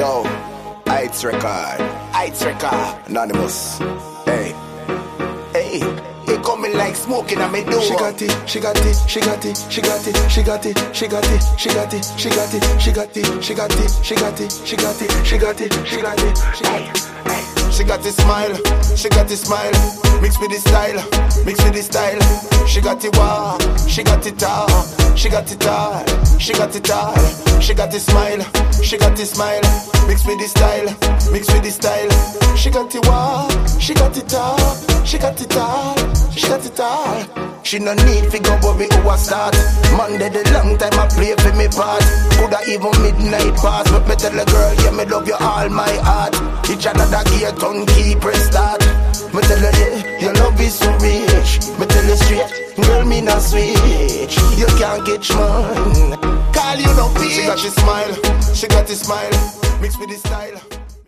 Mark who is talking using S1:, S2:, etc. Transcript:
S1: Yo, Heights Record, Anonymous. Hey, hey, he coming like smoking on me door.
S2: She got it, she got it, she got it, she got it, she got it, she got it, she got it, she got it, she got it, she got it, she got it, she got it, she got it, she got it, she got it.
S1: She got the smile, she got the smile. Mix with the style, mix with the style. She got the wow, she got it all. She got it all, she got it all. She got the smile, she got the smile. Mix with the style, mix with the style. She got the wow, she got it all. She got it all, she got it all. She no need fi go worry who I start. Monday the long time I play for me part. Coulda even midnight pass, but me tell the girl, yeah, me love you all my heart. Each another gate on key press start. Me tell her, yeah, your love is so rich. Me tell you straight, girl, me not switch. You can't get mine. Call you no bitch. She got the smile, she got the smile. Mix with the style.